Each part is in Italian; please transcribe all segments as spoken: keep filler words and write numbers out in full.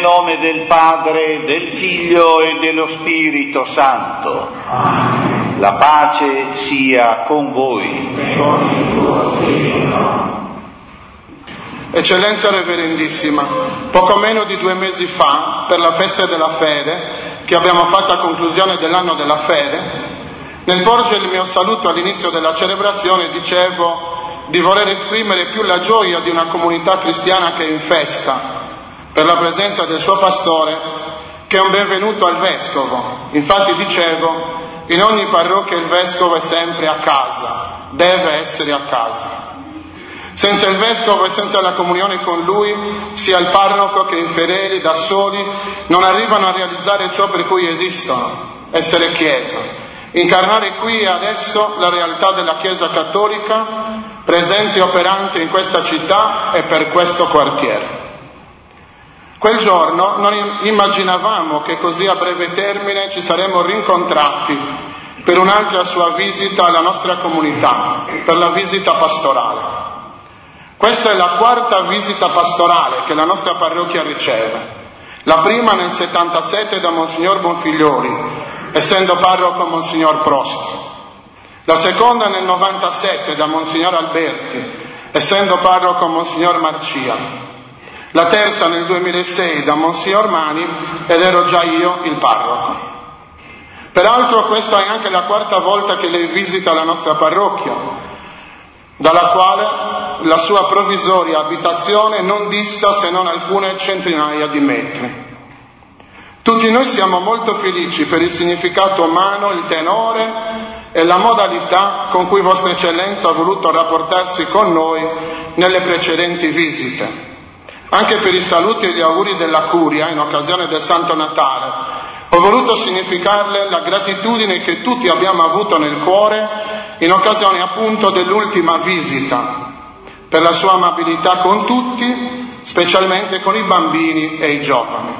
nome del Padre, del Figlio e dello Spirito Santo. Amen. La pace sia con voi. E con il tuo spirito. Eccellenza Reverendissima, poco meno di due mesi fa, per la festa della fede, che abbiamo fatto a conclusione dell'anno della fede, nel porgere il mio saluto all'inizio della celebrazione dicevo di voler esprimere più la gioia di una comunità cristiana che è in festa, per la presenza del suo pastore, che è un benvenuto al Vescovo. Infatti dicevo, in ogni parrocchia il Vescovo è sempre a casa, deve essere a casa. Senza il Vescovo e senza la comunione con lui, sia il parroco che i fedeli da soli non arrivano a realizzare ciò per cui esistono, essere Chiesa, incarnare qui e adesso la realtà della Chiesa cattolica, presente e operante in questa città e per questo quartiere. Quel giorno non immaginavamo che così a breve termine ci saremmo rincontrati per un'altra sua visita alla nostra comunità, per la visita pastorale. Questa è la quarta visita pastorale che la nostra parrocchia riceve. La prima nel settantasette da Monsignor Bonfigliori, essendo parroco Monsignor Prost. La seconda nel novantasette da Monsignor Alberti, essendo parroco Monsignor Marcia. La terza nel duemilasei da Monsignor Mani ed ero già io il parroco. Peraltro questa è anche la quarta volta che lei visita la nostra parrocchia, dalla quale la sua provvisoria abitazione non dista se non alcune centinaia di metri. Tutti noi siamo molto felici per il significato umano, il tenore e la modalità con cui Vostra Eccellenza ha voluto rapportarsi con noi nelle precedenti visite. Anche per i saluti e gli auguri della Curia in occasione del Santo Natale ho voluto significarle la gratitudine che tutti abbiamo avuto nel cuore in occasione appunto dell'ultima visita, per la sua amabilità con tutti, specialmente con i bambini e i giovani.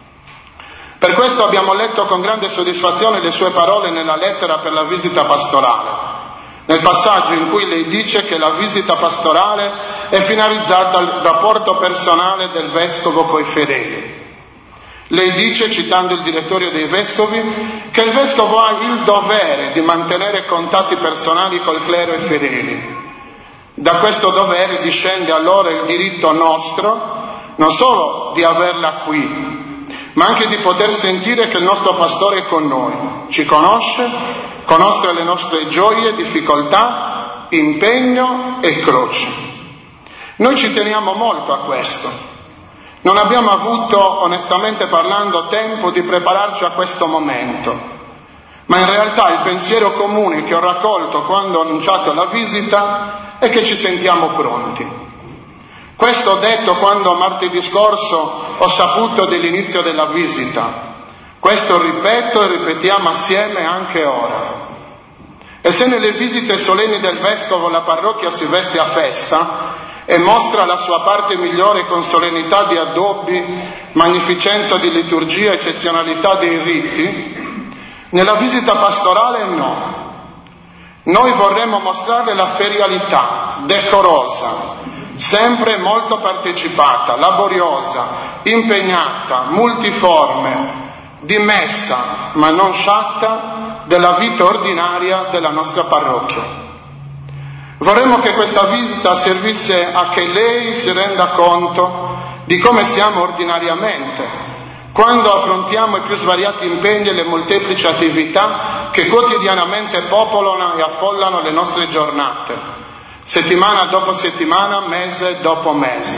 Per questo abbiamo letto con grande soddisfazione le sue parole nella lettera per la visita pastorale, nel passaggio in cui lei dice che la visita pastorale è finalizzata al rapporto personale del Vescovo coi fedeli. Lei dice, citando il direttorio dei Vescovi, che il Vescovo ha il dovere di mantenere contatti personali col clero e fedeli. Da questo dovere discende allora il diritto nostro, non solo di averla qui, ma anche di poter sentire che il nostro pastore è con noi, ci conosce, conosce le nostre gioie, difficoltà, impegno e croci. Noi ci teniamo molto a questo. Non abbiamo avuto, onestamente parlando, tempo di prepararci a questo momento, ma in realtà il pensiero comune che ho raccolto quando ho annunciato la visita è che ci sentiamo pronti. Questo ho detto quando martedì scorso ho saputo dell'inizio della visita. Questo ripeto e ripetiamo assieme anche ora. E se nelle visite solenni del Vescovo la parrocchia si veste a festa e mostra la sua parte migliore con solennità di addobbi, magnificenza di liturgia, eccezionalità dei riti, nella visita pastorale no. Noi vorremmo mostrare la ferialità, decorosa, sempre molto partecipata, laboriosa, impegnata, multiforme, dimessa, ma non sciatta, della vita ordinaria della nostra parrocchia. Vorremmo che questa visita servisse a che lei si renda conto di come siamo ordinariamente, quando affrontiamo i più svariati impegni e le molteplici attività che quotidianamente popolano e affollano le nostre giornate, settimana dopo settimana, mese dopo mese.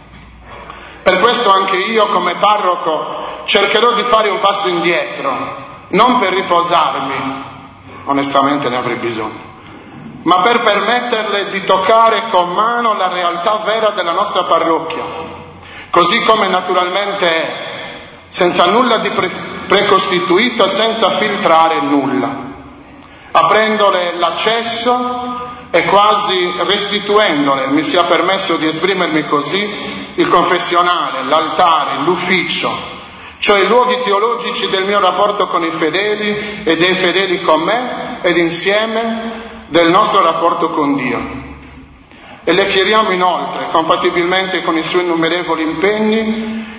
Per questo anche io come parroco cercherò di fare un passo indietro, non per riposarmi, onestamente ne avrei bisogno, ma per permetterle di toccare con mano la realtà vera della nostra parrocchia, così come naturalmente è, senza nulla di pre- precostituito, senza filtrare nulla, aprendole l'accesso e quasi restituendole, mi sia permesso di esprimermi così, il confessionale, l'altare, l'ufficio, cioè i luoghi teologici del mio rapporto con i fedeli e dei fedeli con me ed insieme del nostro rapporto con Dio. E le chiediamo inoltre, compatibilmente con i suoi innumerevoli impegni,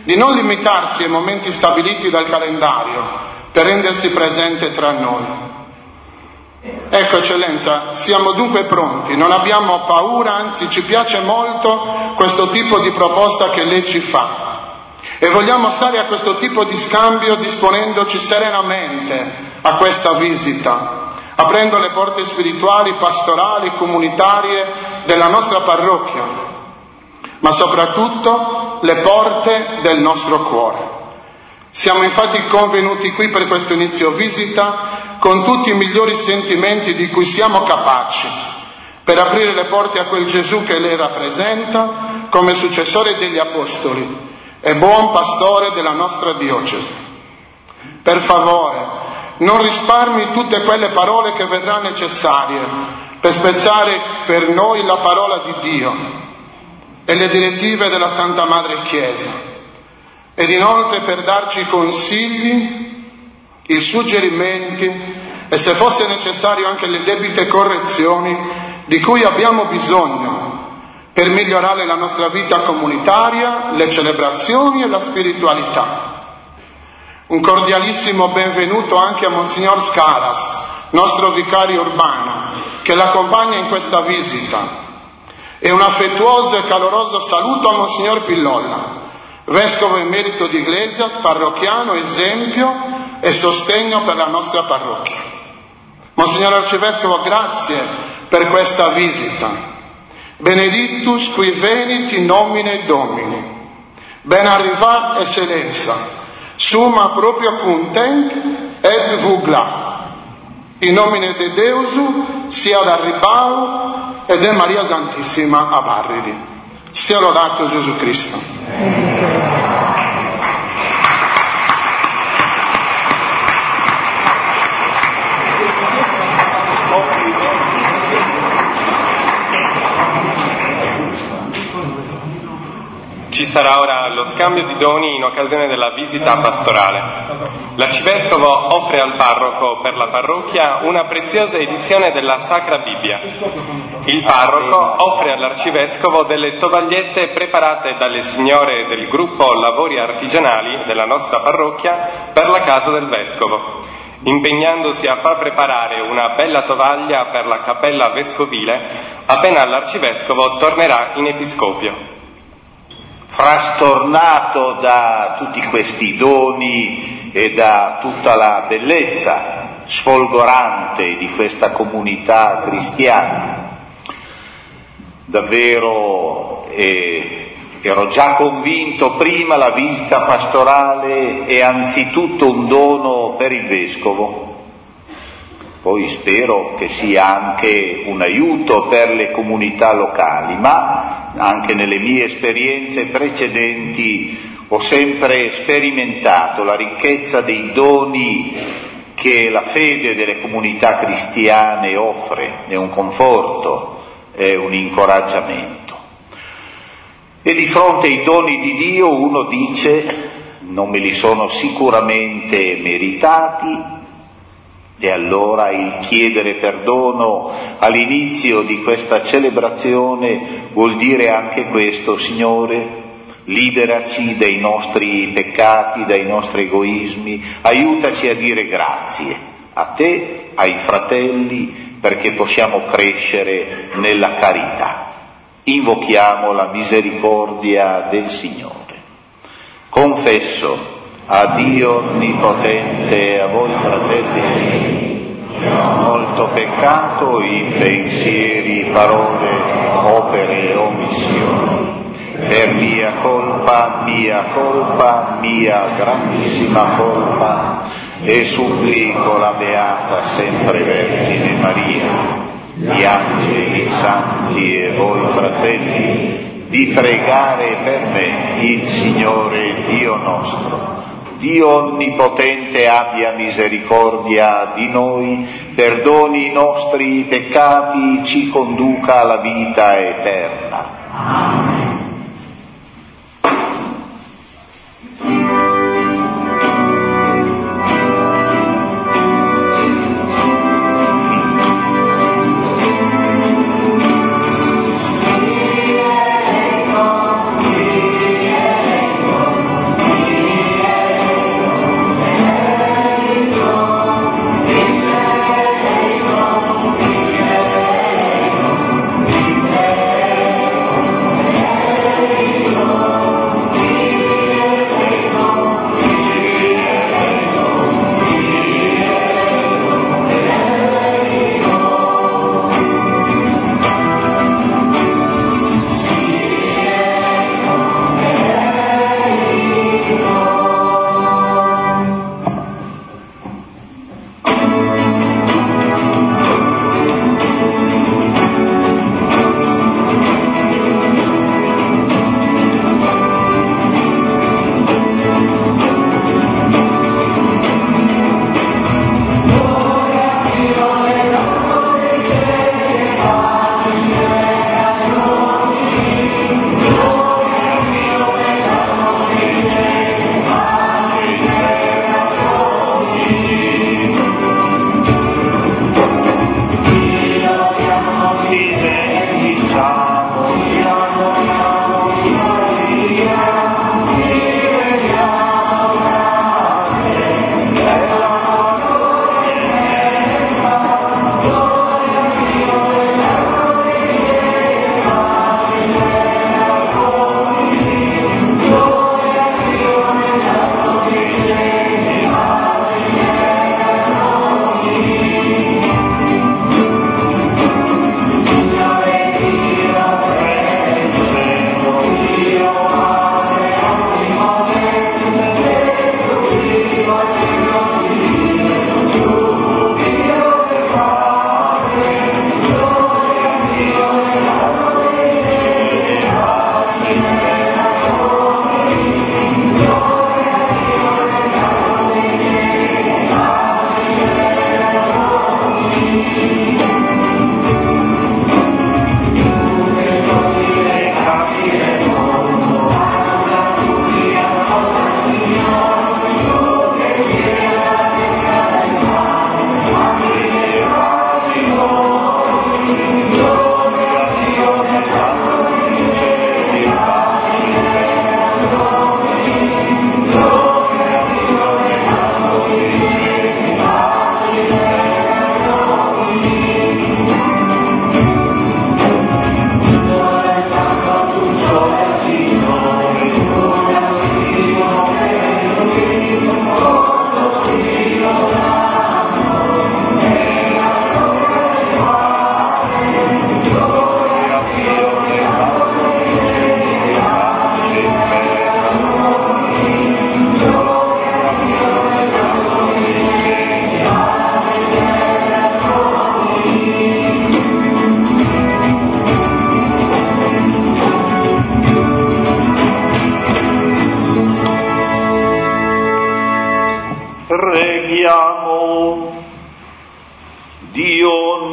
di non limitarsi ai momenti stabiliti dal calendario per rendersi presente tra noi. Ecco, Eccellenza, siamo dunque pronti, non abbiamo paura, anzi ci piace molto questo tipo di proposta che lei ci fa e vogliamo stare a questo tipo di scambio disponendoci serenamente a questa visita, aprendo le porte spirituali, pastorali, comunitarie della nostra parrocchia, ma soprattutto le porte del nostro cuore. Siamo infatti convenuti qui per questo inizio visita con tutti i migliori sentimenti di cui siamo capaci, per aprire le porte a quel Gesù che lei rappresenta come successore degli Apostoli e buon pastore della nostra diocesi. Per favore, non risparmi tutte quelle parole che vedrà necessarie per spezzare per noi la parola di Dio e le direttive della Santa Madre Chiesa, ed inoltre per darci consigli, i suggerimenti e, se fosse necessario, anche le debite correzioni di cui abbiamo bisogno per migliorare la nostra vita comunitaria, le celebrazioni e la spiritualità. Un cordialissimo benvenuto anche a Monsignor Scalas, nostro vicario urbano, che l'accompagna in questa visita, e un affettuoso e caloroso saluto a Monsignor Pillolla, Vescovo emerito di Iglesias, parrocchiano, esempio e sostegno per la nostra parrocchia. Monsignor Arcivescovo, grazie per questa visita. Benedictus qui venit in nomine Domini. Ben arrivat, Eccellenza. Summa proprio content et vugla. In nomine de Deusu, sia ad arribau e de Maria Santissima a Barridi. Sia lodato Gesù Cristo. Ci sarà ora lo scambio di doni in occasione della visita pastorale. L'arcivescovo offre al parroco per la parrocchia una preziosa edizione della Sacra Bibbia. Il parroco offre all'arcivescovo delle tovagliette preparate dalle signore del gruppo Lavori Artigianali della nostra parrocchia per la casa del vescovo, impegnandosi a far preparare una bella tovaglia per la cappella vescovile appena l'arcivescovo tornerà in episcopio. Frastornato da tutti questi doni e da tutta la bellezza sfolgorante di questa comunità cristiana, davvero eh, ero già convinto prima la visita pastorale è anzitutto un dono per il vescovo. Poi spero che sia anche un aiuto per le comunità locali, ma anche nelle mie esperienze precedenti ho sempre sperimentato la ricchezza dei doni che la fede delle comunità cristiane offre, è un conforto, è un incoraggiamento. E di fronte ai doni di Dio uno dice: non me li sono sicuramente meritati. E allora il chiedere perdono all'inizio di questa celebrazione vuol dire anche questo: Signore, liberaci dai nostri peccati, dai nostri egoismi, aiutaci a dire grazie a te, ai fratelli, perché possiamo crescere nella carità. Invochiamo la misericordia del Signore. Confesso a Dio Onnipotente e a voi fratelli, molto peccato in pensieri, parole, opere e omissioni. Per mia colpa, mia colpa, mia grandissima colpa, e supplico la Beata Sempre Vergine Maria, gli angeli, i santi e voi fratelli, di pregare per me il Signore Dio nostro. Dio Onnipotente abbia misericordia di noi, perdoni i nostri peccati, ci conduca alla vita eterna. Amen.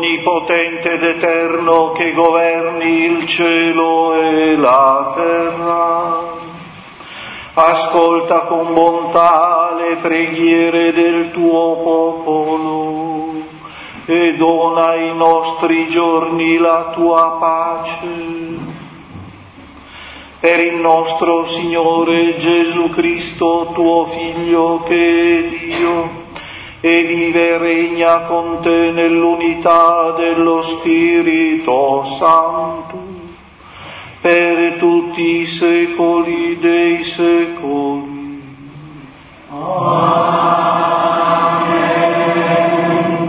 onnipotente ed eterno che governi il cielo e la terra, ascolta con bontà le preghiere del tuo popolo e dona ai nostri giorni la tua pace. Per il nostro Signore Gesù Cristo, tuo Figlio, che è Dio, e vive e regna con te nell'unità dello Spirito Santo, per tutti i secoli dei secoli. Amen.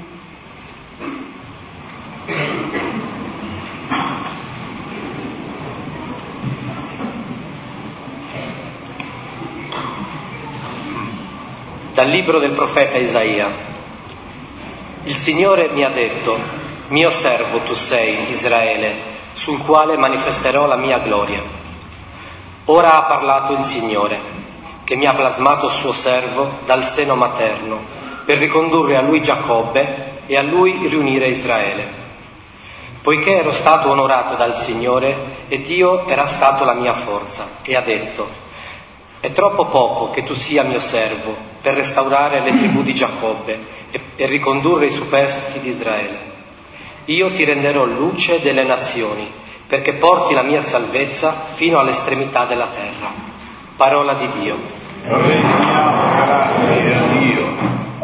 Dal libro del profeta Isaia. Il Signore mi ha detto: mio servo tu sei, Israele, sul quale manifesterò la mia gloria. Ora ha parlato il Signore, che mi ha plasmato suo servo dal seno materno, per ricondurre a lui Giacobbe e a lui riunire Israele. Poiché ero stato onorato dal Signore e Dio era stato la mia forza, e ha detto: è troppo poco che tu sia mio servo per restaurare le tribù di Giacobbe e, e ricondurre i superstiti di Israele. Io ti renderò luce delle nazioni, perché porti la mia salvezza fino all'estremità della terra. Parola di Dio. Rendiamo grazie a Dio.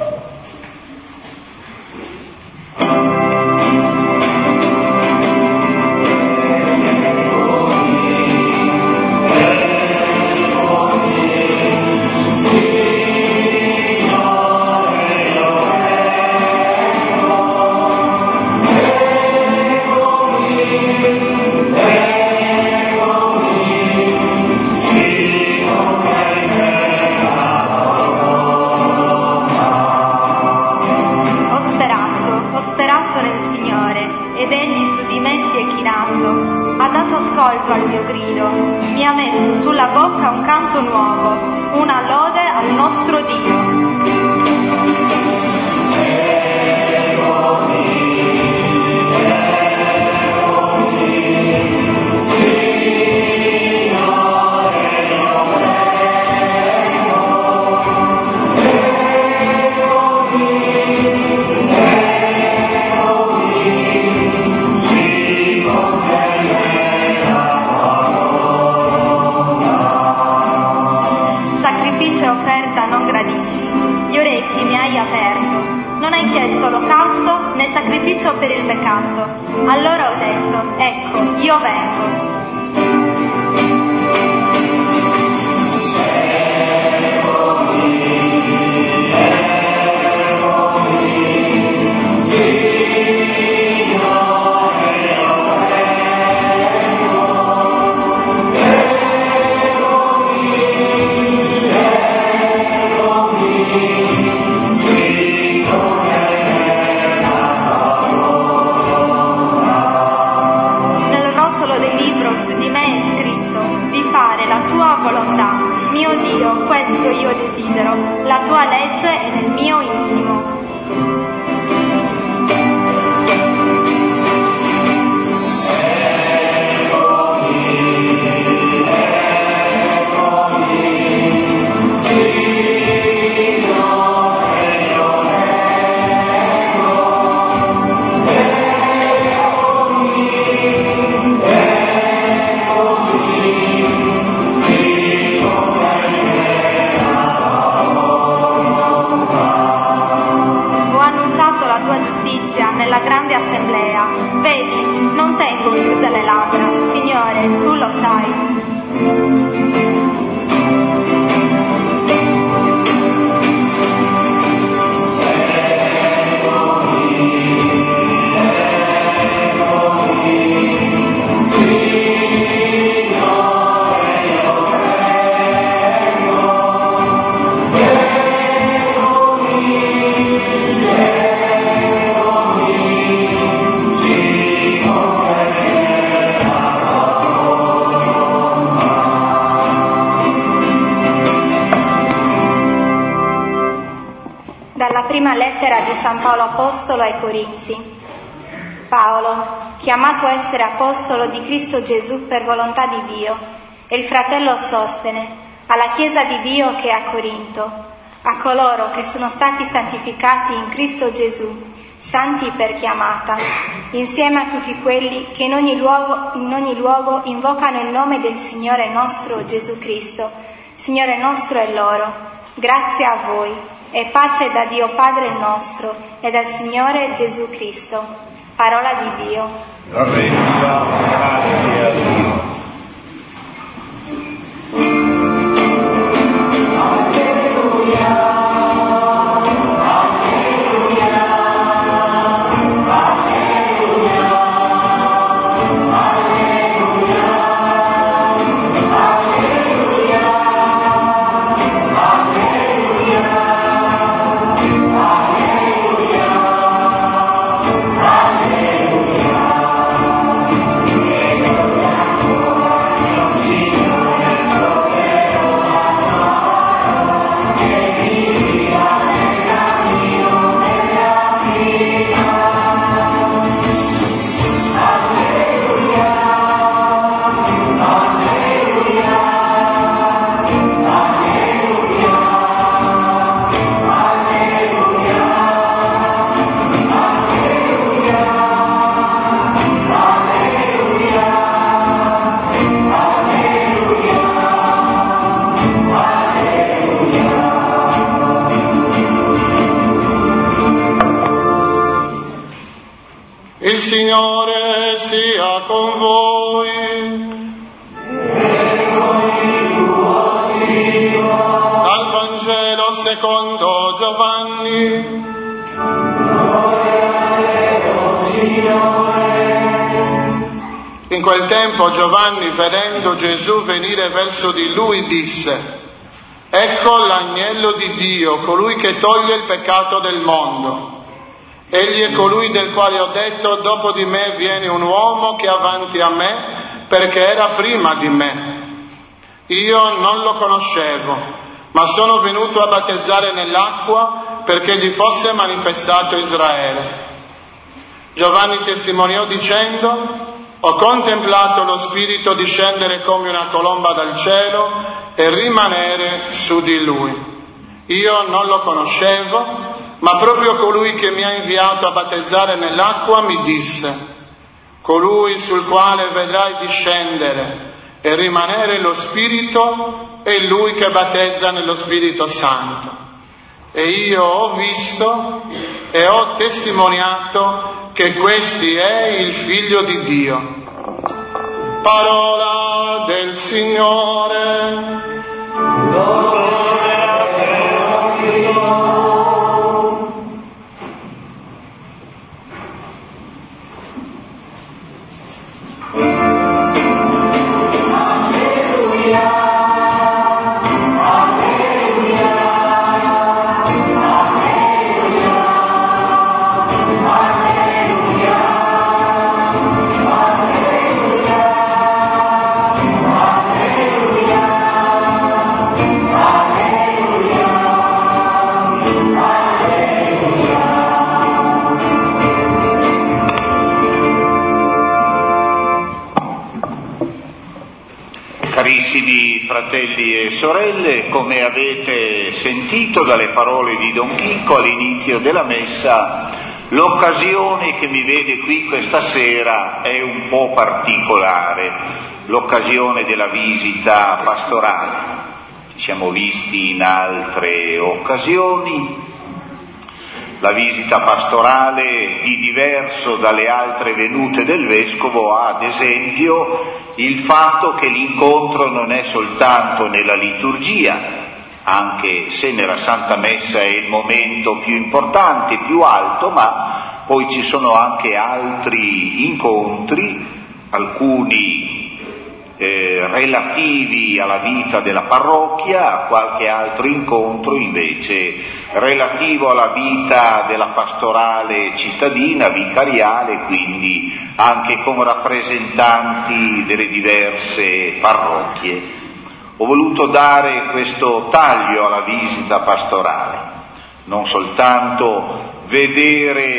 Ascolto al mio grido, mi ha messo sulla bocca un canto nuovo, una lode al nostro Dio. L'olocausto né sacrificio per il peccato. Allora ho detto: ecco, io vengo. Mio Dio, questo io desidero, la tua legge è nel mio intimo. Nella grande assemblea, vedi, non tengo chiuse le labbra, Signore, tu lo sai. Prima lettera di San Paolo Apostolo ai Corinzi. Paolo, chiamato a essere apostolo di Cristo Gesù per volontà di Dio, e il fratello Sostene, alla Chiesa di Dio che è a Corinto, a coloro che sono stati santificati in Cristo Gesù, santi per chiamata, insieme a tutti quelli che in ogni luogo, in ogni luogo invocano il nome del Signore nostro Gesù Cristo, Signore nostro e loro. Grazie a voi e pace da Dio Padre nostro e dal Signore Gesù Cristo. Parola di Dio. Grazie a Dio. Il Signore sia con voi. E con il tuo spirito. Dal Vangelo secondo Giovanni. Gloria a te, o Signore. In quel tempo Giovanni, vedendo Gesù venire verso di lui, disse: Ecco l'agnello di Dio, colui che toglie il peccato del mondo. Egli è colui del quale ho detto: dopo di me viene un uomo che è avanti a me, perché era prima di me. Io non lo conoscevo, ma sono venuto a battezzare nell'acqua perché gli fosse manifestato Israele. Giovanni testimoniò dicendo: ho contemplato lo Spirito discendere come una colomba dal cielo e rimanere su di lui. Io non lo conoscevo, ma proprio colui che mi ha inviato a battezzare nell'acqua mi disse: colui sul quale vedrai discendere e rimanere lo Spirito è lui che battezza nello Spirito Santo. E io ho visto e ho testimoniato che questi è il Figlio di Dio. Parola del Signore. Gloria a te, o Dio. Carissimi fratelli e sorelle, come avete sentito dalle parole di Don Chicco all'inizio della messa, l'occasione che mi vede qui questa sera è un po' particolare, l'occasione della visita pastorale. Ci siamo visti in altre occasioni. La visita pastorale, di diverso dalle altre venute del Vescovo, ha ad esempio il fatto che l'incontro non è soltanto nella liturgia, anche se nella Santa Messa è il momento più importante, più alto, ma poi ci sono anche altri incontri, alcuni Eh, relativi alla vita della parrocchia, qualche altro incontro invece relativo alla vita della pastorale cittadina, vicariale, quindi anche con rappresentanti delle diverse parrocchie. Ho voluto dare questo taglio alla visita pastorale, non soltanto vedere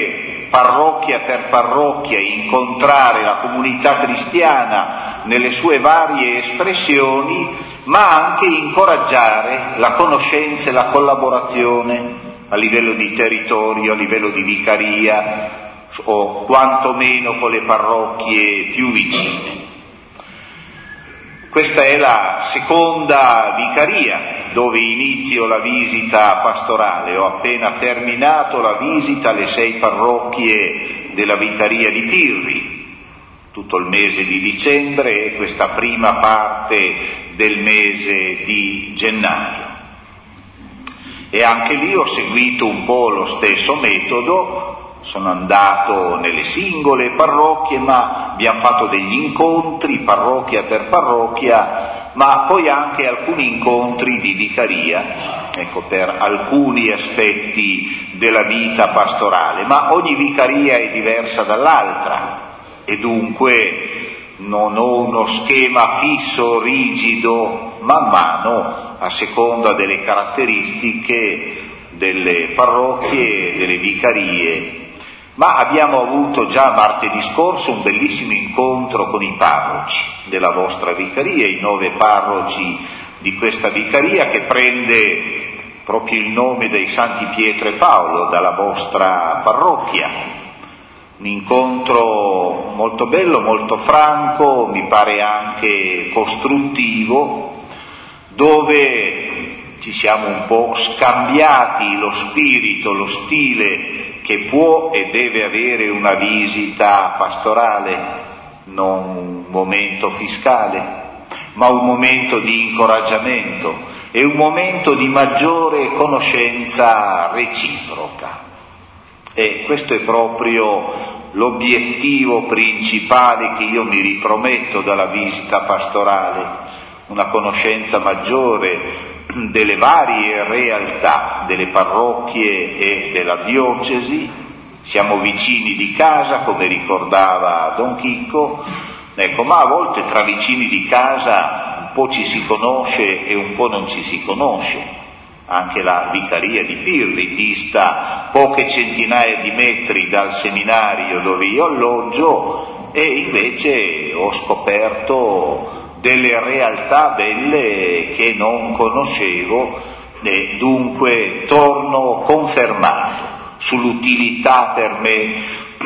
parrocchia per parrocchia, incontrare la comunità cristiana nelle sue varie espressioni, ma anche incoraggiare la conoscenza e la collaborazione a livello di territorio, a livello di vicaria o quantomeno con le parrocchie più vicine. Questa è la seconda vicaria dove inizio la visita pastorale. Ho appena terminato la visita alle sei parrocchie della vicaria di Pirri, tutto il mese di dicembre e questa prima parte del mese di gennaio. E anche lì ho seguito un po' lo stesso metodo. Sono andato nelle singole parrocchie, ma abbiamo fatto degli incontri parrocchia per parrocchia, ma poi anche alcuni incontri di vicaria, ecco, per alcuni aspetti della vita pastorale, ma ogni vicaria è diversa dall'altra e dunque non ho uno schema fisso, rigido, man mano, a seconda delle caratteristiche delle parrocchie e delle vicarie. Ma abbiamo avuto già martedì scorso un bellissimo incontro con i parroci della vostra vicaria, i nove parroci di questa vicaria che prende proprio il nome dei Santi Pietro e Paolo dalla vostra parrocchia. Un incontro molto bello, molto franco, mi pare anche costruttivo, dove ci siamo un po' scambiati lo spirito, lo stile che può e deve avere una visita pastorale, non un momento fiscale, ma un momento di incoraggiamento e un momento di maggiore conoscenza reciproca. E questo è proprio l'obiettivo principale che io mi riprometto dalla visita pastorale, una conoscenza maggiore delle varie realtà delle parrocchie e della diocesi. Siamo vicini di casa, come ricordava Don Chicco, ecco, ma a volte tra vicini di casa un po' ci si conosce e un po' non ci si conosce. Anche la vicaria di Pirri dista poche centinaia di metri dal seminario dove io alloggio e invece ho scoperto delle realtà belle che non conoscevo e dunque torno confermato sull'utilità per me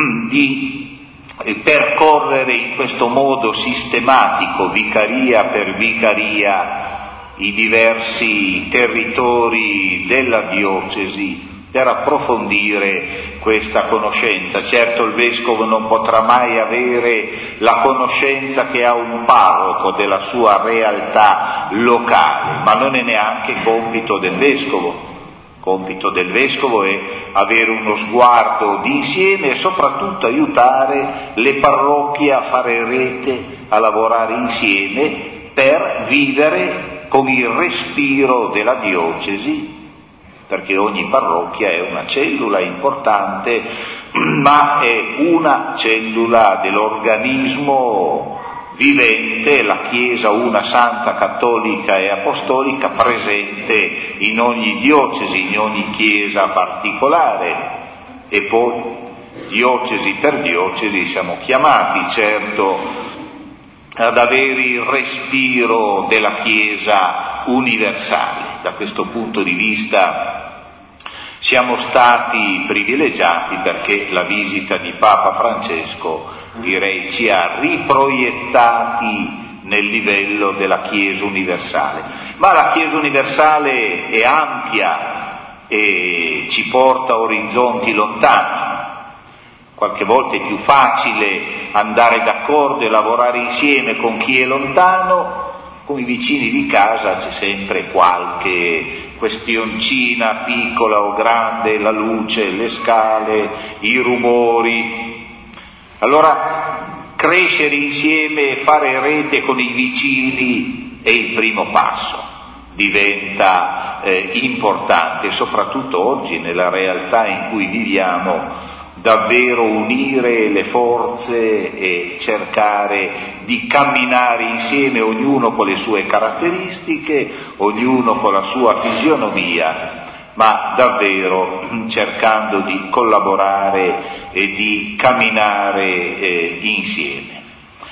di percorrere in questo modo sistematico, vicaria per vicaria, i diversi territori della diocesi per approfondire questa conoscenza. Certo il vescovo non potrà mai avere la conoscenza che ha un parroco della sua realtà locale, ma non è neanche compito del vescovo. Compito del vescovo è avere uno sguardo di insieme e soprattutto aiutare le parrocchie a fare rete, a lavorare insieme per vivere con il respiro della diocesi, perché ogni parrocchia è una cellula importante, ma è una cellula dell'organismo vivente, la Chiesa una santa, cattolica e apostolica, presente in ogni diocesi, in ogni chiesa particolare, e poi diocesi per diocesi siamo chiamati, certo, ad avere il respiro della Chiesa universale. Da questo punto di vista siamo stati privilegiati perché la visita di Papa Francesco, direi, ci ha riproiettati nel livello della Chiesa universale. Ma la Chiesa universale è ampia e ci porta a orizzonti lontani. Qualche volta è più facile andare d'accordo e lavorare insieme con chi è lontano. Con i vicini di casa c'è sempre qualche questioncina piccola o grande, la luce, le scale, i rumori. Allora crescere insieme e fare rete con i vicini è il primo passo, diventa eh, importante, soprattutto oggi nella realtà in cui viviamo, davvero unire le forze e cercare di camminare insieme, ognuno con le sue caratteristiche, ognuno con la sua fisionomia, ma davvero cercando di collaborare e di camminare eh, insieme.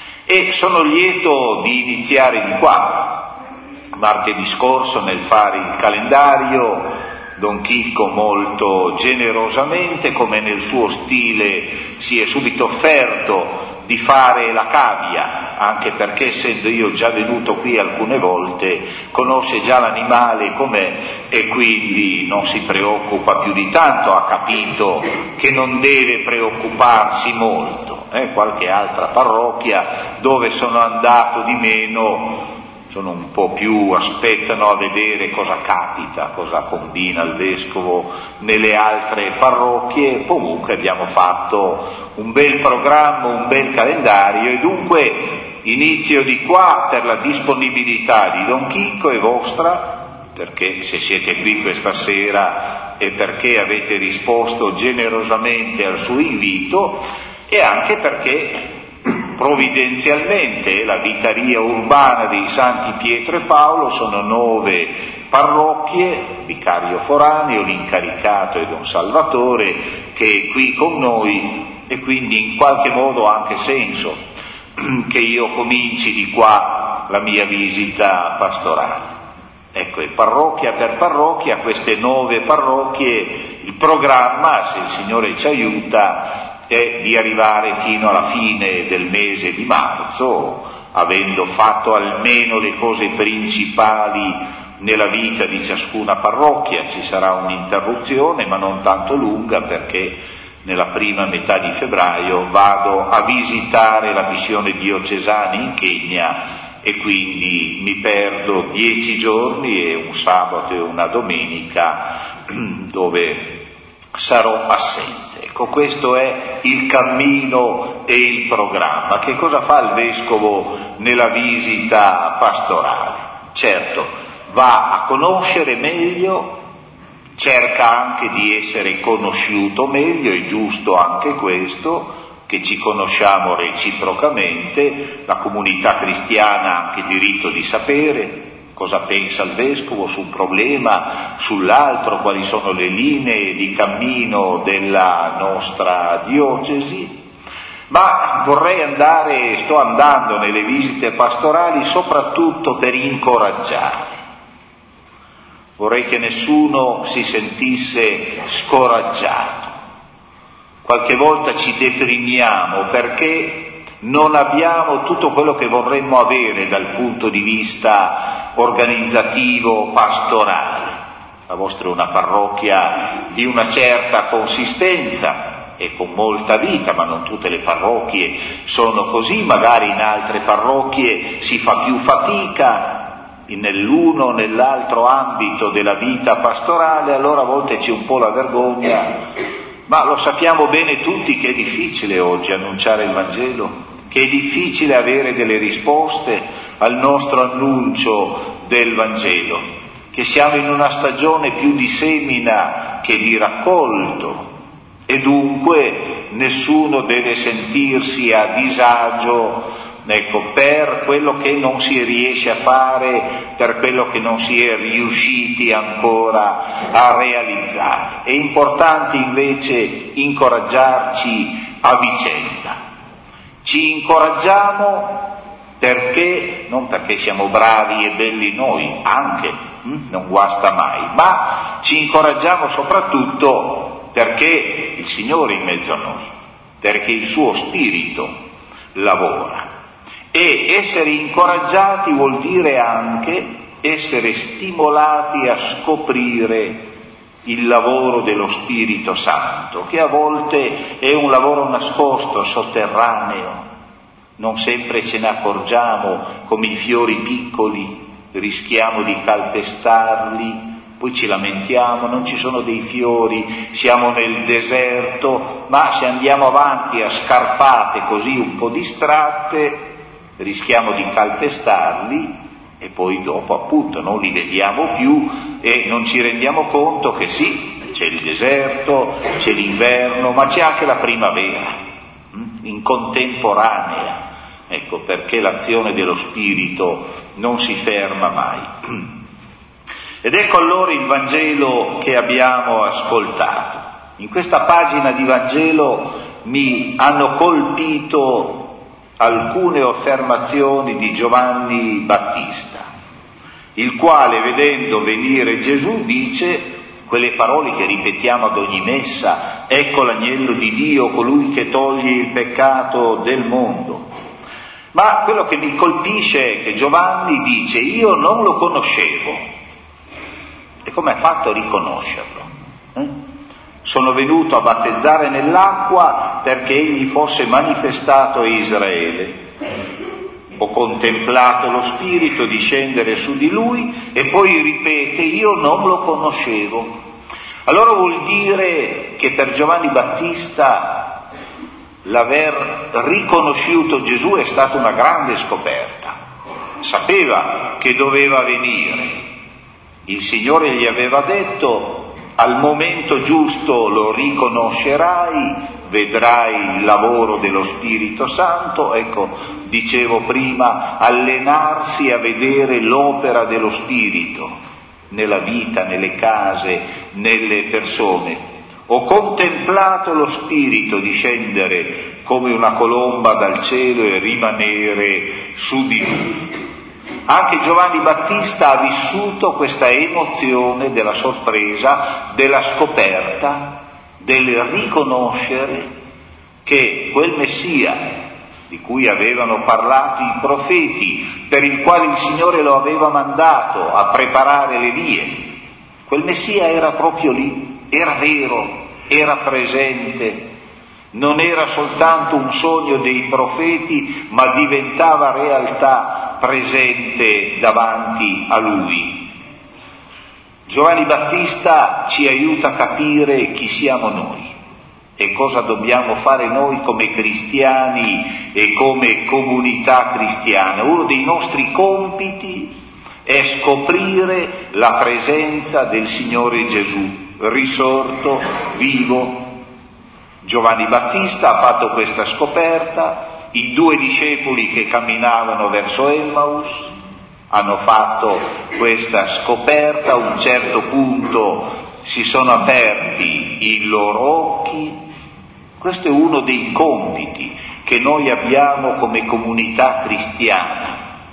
E sono lieto di iniziare di qua. Martedì scorso, nel fare il calendario, Don Chicco molto generosamente, come nel suo stile, si è subito offerto di fare la cavia, anche perché, essendo io già venuto qui alcune volte, conosce già l'animale com'è e quindi non si preoccupa più di tanto, ha capito che non deve preoccuparsi molto. Eh, qualche altra parrocchia dove sono andato di meno sono un po' più, aspettano a vedere cosa capita, cosa combina il vescovo nelle altre parrocchie. Comunque abbiamo fatto un bel programma, un bel calendario, e dunque inizio di qua per la disponibilità di Don Chicco e vostra, perché se siete qui questa sera è perché avete risposto generosamente al suo invito, e anche perché provvidenzialmente la vicaria urbana dei Santi Pietro e Paolo sono nove parrocchie, vicario foraneo, l'incaricato è Don Salvatore, che è qui con noi, e quindi in qualche modo ha anche senso che io cominci di qua la mia visita pastorale. Ecco, e parrocchia per parrocchia, queste nove parrocchie, il programma, se il Signore ci aiuta, è di arrivare fino alla fine del mese di marzo, avendo fatto almeno le cose principali nella vita di ciascuna parrocchia. Ci sarà un'interruzione, ma non tanto lunga, perché nella prima metà di febbraio vado a visitare la missione diocesana in Kenya, e quindi mi perdo dieci giorni e un sabato e una domenica dove sarò assente. Ecco, questo è il cammino e il programma. Che cosa fa il vescovo nella visita pastorale? Certo, va a conoscere meglio, cerca anche di essere conosciuto meglio, è giusto anche questo, che ci conosciamo reciprocamente. La comunità cristiana ha anche diritto di sapere cosa pensa il vescovo su un problema, sull'altro, quali sono le linee di cammino della nostra diocesi. Ma vorrei andare, sto andando nelle visite pastorali soprattutto per incoraggiare. Vorrei che nessuno si sentisse scoraggiato. Qualche volta ci deprimiamo perché non abbiamo tutto quello che vorremmo avere dal punto di vista organizzativo pastorale. La vostra è una parrocchia di una certa consistenza e con molta vita, ma non tutte le parrocchie sono così. Magari in altre parrocchie si fa più fatica nell'uno o nell'altro ambito della vita pastorale, allora a volte c'è un po' la vergogna, ma lo sappiamo bene tutti che è difficile oggi annunciare il Vangelo, che è difficile avere delle risposte al nostro annuncio del Vangelo, che siamo in una stagione più di semina che di raccolto, e dunque nessuno deve sentirsi a disagio, ecco, per quello che non si riesce a fare, per quello che non si è riusciti ancora a realizzare. È importante invece incoraggiarci a vicenda. Ci incoraggiamo perché, non perché siamo bravi e belli noi, anche, hm, non guasta mai, ma ci incoraggiamo soprattutto perché il Signore è in mezzo a noi, perché il suo Spirito lavora. E essere incoraggiati vuol dire anche essere stimolati a scoprire il lavoro dello Spirito Santo, che a volte è un lavoro nascosto, sotterraneo, non sempre ce ne accorgiamo, come i fiori piccoli, rischiamo di calpestarli, poi ci lamentiamo, non ci sono dei fiori, siamo nel deserto, ma se andiamo avanti a scarpate così un po' distratte, rischiamo di calpestarli e poi dopo appunto non li vediamo più e non ci rendiamo conto che sì, c'è il deserto, c'è l'inverno, ma c'è anche la primavera, in contemporanea, ecco, perché l'azione dello Spirito non si ferma mai. Ed ecco allora il Vangelo che abbiamo ascoltato. In questa pagina di Vangelo mi hanno colpito alcune affermazioni di Giovanni Battista, il quale, vedendo venire Gesù, dice quelle parole che ripetiamo ad ogni messa: ecco l'agnello di Dio, colui che toglie il peccato del mondo. Ma quello che mi colpisce è che Giovanni dice: io non lo conoscevo. E come ha fatto a riconoscerlo? Eh? Sono venuto a battezzare nell'acqua perché egli fosse manifestato a Israele. Ho contemplato lo Spirito discendere su di lui, e poi ripete: io non lo conoscevo. Allora vuol dire che per Giovanni Battista l'aver riconosciuto Gesù è stata una grande scoperta. Sapeva che doveva venire. Il Signore gli aveva detto: al momento giusto lo riconoscerai, vedrai il lavoro dello Spirito Santo. Ecco, dicevo prima, allenarsi a vedere l'opera dello Spirito nella vita, nelle case, nelle persone. Ho contemplato lo Spirito discendere come una colomba dal cielo e rimanere su di lui. Anche Giovanni Battista ha vissuto questa emozione della sorpresa, della scoperta, del riconoscere che quel Messia di cui avevano parlato i profeti, per il quale il Signore lo aveva mandato a preparare le vie, quel Messia era proprio lì, era vero, era presente, non era soltanto un sogno dei profeti, ma diventava realtà presente davanti a lui. Giovanni Battista ci aiuta a capire chi siamo noi e cosa dobbiamo fare noi come cristiani e come comunità cristiana. Uno dei nostri compiti è scoprire la presenza del Signore Gesù, risorto, vivo. Giovanni Battista ha fatto questa scoperta, i due discepoli che camminavano verso Emmaus hanno fatto questa scoperta, a un certo punto si sono aperti i loro occhi. Questo è uno dei compiti che noi abbiamo come comunità cristiana,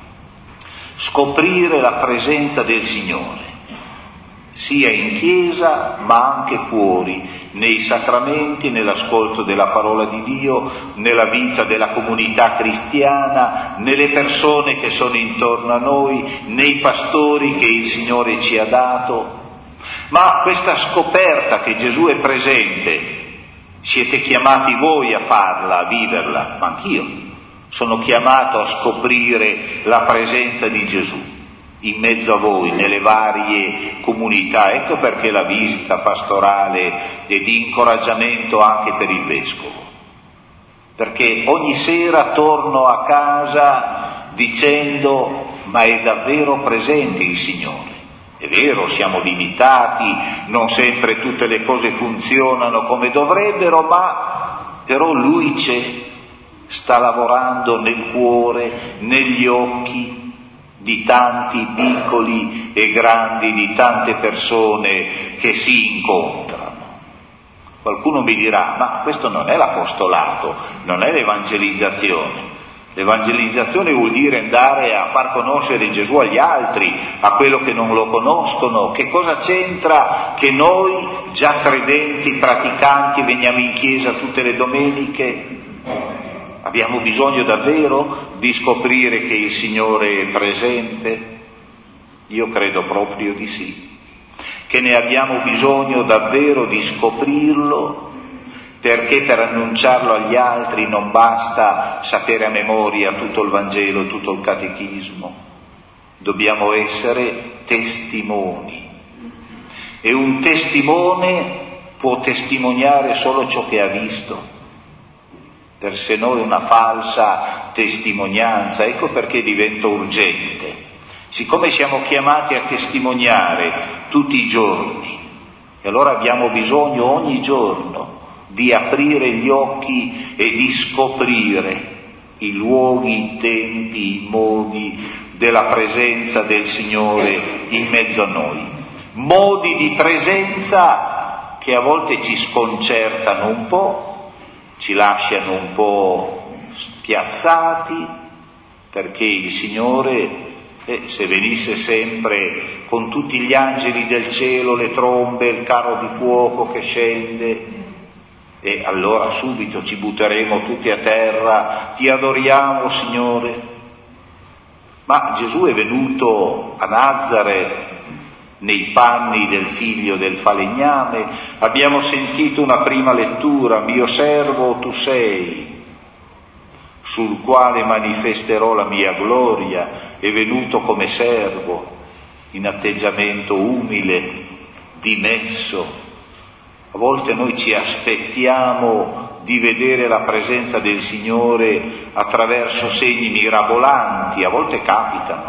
scoprire la presenza del Signore, sia in chiesa ma anche fuori, nei sacramenti, nell'ascolto della parola di Dio, nella vita della comunità cristiana, nelle persone che sono intorno a noi, nei pastori che il Signore ci ha dato. Ma questa scoperta che Gesù è presente, siete chiamati voi a farla, a viverla, ma anch'io sono chiamato a scoprire la presenza di Gesù in mezzo a voi, nelle varie comunità. Ecco perché la visita pastorale è di incoraggiamento anche per il Vescovo, perché ogni sera torno a casa dicendo: ma è davvero presente il Signore? È vero, siamo limitati, non sempre tutte le cose funzionano come dovrebbero, ma però Lui c'è, sta lavorando nel cuore, negli occhi di tanti piccoli e grandi, di tante persone che si incontrano. Qualcuno mi dirà: ma questo non è l'apostolato, non è l'evangelizzazione. L'evangelizzazione vuol dire andare a far conoscere Gesù agli altri, a quello che non lo conoscono. Che cosa c'entra che noi, già credenti, praticanti, veniamo in chiesa tutte le domeniche? Abbiamo bisogno davvero di scoprire che il Signore è presente? Io credo proprio di sì, che ne abbiamo bisogno davvero di scoprirlo, perché per annunciarlo agli altri non basta sapere a memoria tutto il Vangelo, tutto il catechismo. Dobbiamo essere testimoni. E un testimone può testimoniare solo ciò che ha visto. Per se no è una falsa testimonianza. Ecco perché diventa urgente. Siccome siamo chiamati a testimoniare tutti i giorni, e allora abbiamo bisogno ogni giorno di aprire gli occhi e di scoprire i luoghi, i tempi, i modi della presenza del Signore in mezzo a noi. modi di presenza che a volte ci sconcertano un po', ci lasciano un po' spiazzati, perché il Signore, eh, se venisse sempre con tutti gli angeli del cielo, le trombe, il carro di fuoco che scende, e allora subito ci butteremo tutti a terra, ti adoriamo Signore. Ma Gesù è venuto a Nazaret nei panni del figlio del falegname. Abbiamo sentito una prima lettura, mio servo tu sei, sul quale manifesterò la mia gloria. È venuto come servo, in atteggiamento umile, dimesso. A volte noi ci aspettiamo di vedere la presenza del Signore attraverso segni mirabolanti, a volte capitano,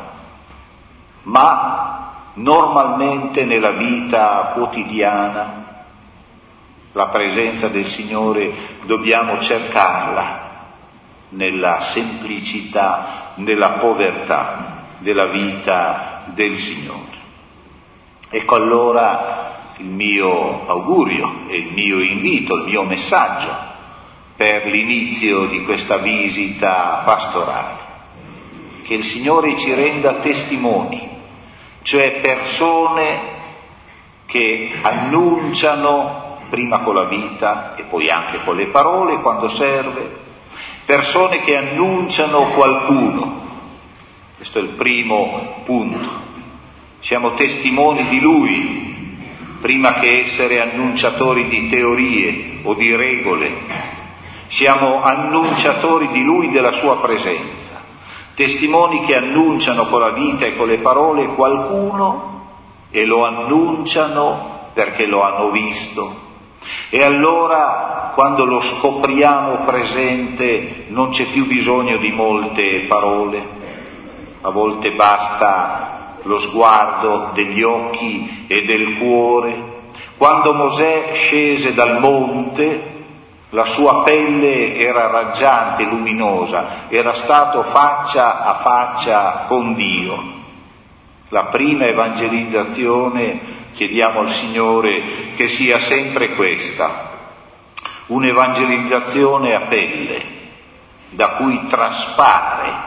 ma normalmente nella vita quotidiana la presenza del Signore dobbiamo cercarla nella semplicità, nella povertà della vita del Signore. Ecco allora il mio augurio e il mio invito, il mio messaggio per l'inizio di questa visita pastorale: che il Signore ci renda testimoni, cioè persone che annunciano prima con la vita e poi anche con le parole quando serve, persone che annunciano qualcuno. Questo è il primo punto. Siamo testimoni di Lui prima che essere annunciatori di teorie o di regole. Siamo annunciatori di Lui, della Sua presenza, testimoni che annunciano con la vita e con le parole qualcuno e lo annunciano perché lo hanno visto. E allora, quando lo scopriamo presente, non c'è più bisogno di molte parole, a volte basta lo sguardo degli occhi e del cuore. Quando Mosè scese dal monte, la sua pelle era raggiante, luminosa, era stato faccia a faccia con Dio. La prima evangelizzazione, chiediamo al Signore che sia sempre questa, un'evangelizzazione a pelle, da cui traspare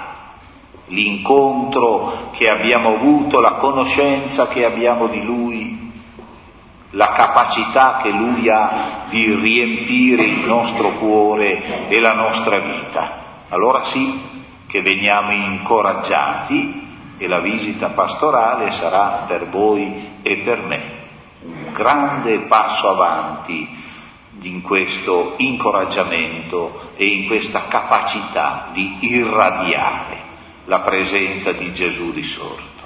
l'incontro che abbiamo avuto, la conoscenza che abbiamo di Lui, la capacità che Lui ha di riempire il nostro cuore e la nostra vita. Allora sì che veniamo incoraggiati e la visita pastorale sarà per voi e per me un grande passo avanti in questo incoraggiamento e in questa capacità di irradiare la presenza di Gesù risorto.